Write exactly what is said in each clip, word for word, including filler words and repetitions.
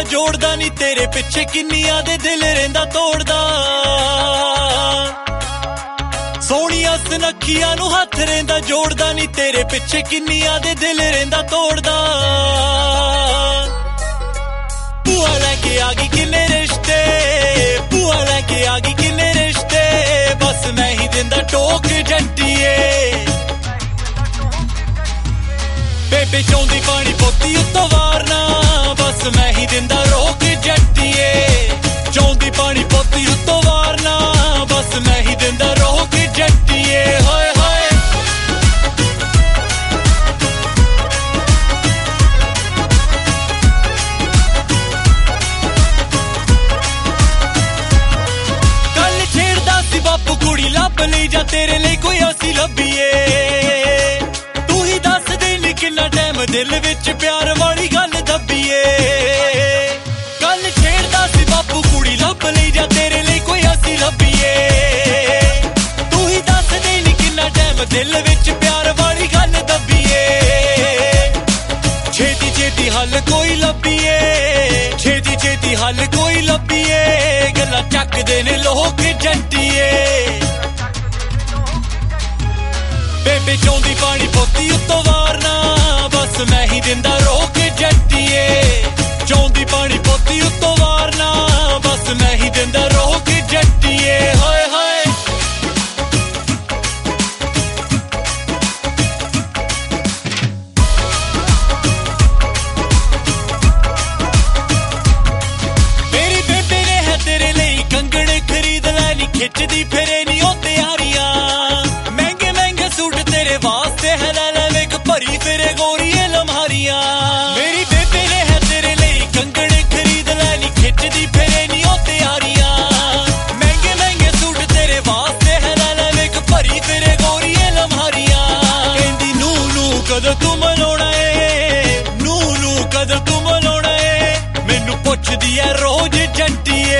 जोड़दा नी तेरे पिछे किन्नियां दे दिल रहिंदा तोड़दा सोहणिया सनखियां नू हथ रहिंदा जोड़दा नी तेरे पिछे किन्नियां दे दिल रहिंदा तोड़दा बुआ लैके आ गई किन्ने रिश्ते बुआ लैके आ गई किन्ने रिश्ते बस मैं ही दिंदा टोक जंटिए बेबे चौंदी पानी पोती उत्तों वारना बस मैं ही दिंदा रोक जट्टिए चौंदी पानी पोती उत्तों वारना बस मैं ही दिंदा रोक जट्टिए हाय हाय कल छेड़दा सी बापू कुड़ी लभ लई जा तेरे लिए कोई असी लभीए तू ही दस दे नी किन्ना टाइम दिल विच प्यार वाली गल दबीए कल छेड़दा सी बापू कुड़ी लभ लई जा तेरे लिए कोई असी लभीए तू ही दस दे नी किन्ना टाइम दिल विच प्यार वाली गल दबीए छेती छेती हल कोई लभीए छेती छेती हल कोई लभीए गल्लां चकदे ने लोक जंटिए बेबे चौंदी पानी पोती उत्तों वारना बस मैं ही दिंदा रोक जट्टिए चौंदी पानी पोती उत्तों वारना बस मैं ही दिंदा रोक जट्टिए हाय हाय मेरी बेबे ने है तेरे लिए कंगन खरीद लैनी खिचदी फिरे नी ओ तैयारियां महंगे महंगे सूट तेरे वास्ते है लै लै वेख भरी फिरे गोरिये लम्हारियां मेरी बेबे ने है तेरे लिए कंगन खरीद लैनी खिचदी फिरे नी ओ तैयारियां महंगे महंगे सूट तेरे वास्ते है लै लै वेख भरी फिरे गोरिये लम्हारियां कहंदी नू नू कद तू मनाउणा ए नू नू कद तू मनाउणा ए मैनू पुछदी ऐ रोज जंटिए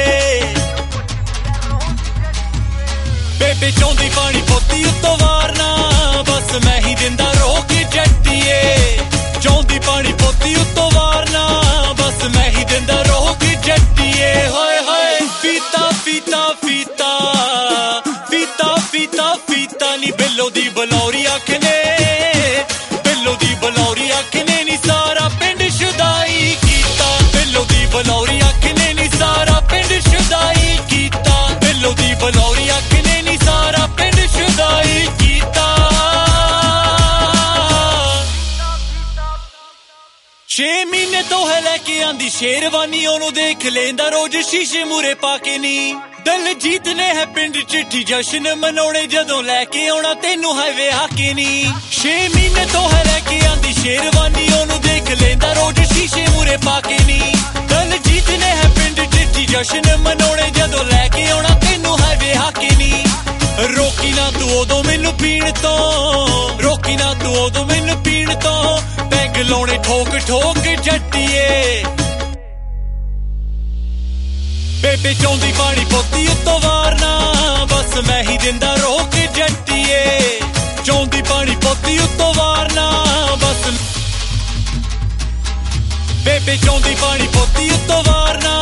बेबे चौंदी पानी पोती उत्तों वारना बस मैं ही दिंदा रोक जट्टिए चौंदी पानी पोती उत्तों वारना बस मैं ही दिंदा रोक जट्टिए हाय हाय फीता फीता फीता फीता फीता फीता नी बिल्लो दी बलौरी आखने बिल्लो दी बलौरी आखने नी सारा पिंड शुदाई कीता बिल्लो दी बलौरी आखने नी सारा पिंड शुदाई कीता बिल्लो दी बलौरी आखने नी सारा पिंड शुदाई कीता छे महीने तो है लैके आंदी शेरवानी ओनू देख लेंदा रोज शीशे मूरे पाके नी दलजीत ने है पिंड चिट्ठी जश्न मनाउणे जदों लैके आउणा तेनू है विआह के नी छे महीने तो है लैके आंदी शेरवानी ओनू देख लेंदा रोज शीशे मूरे पाके नी दलजीत ने है पिंड चिट्ठी जश्न मनाउणे जदों लैके आउणा तेनू है विआह के नी रोकी ना तू उदों मैनू पीण तो रोकी ना तू उदों मैनू पीण तो पैग लाउणे ठोक ठोक जट्टिए बेबे चौंदी पानी पोती उत्तों वारना बस मैं ही दिंदा रोक जट्टिए चौंदी पानी पोती उत्तों वारना बस बेबे चौंदी पानी पोती उत्तों वारना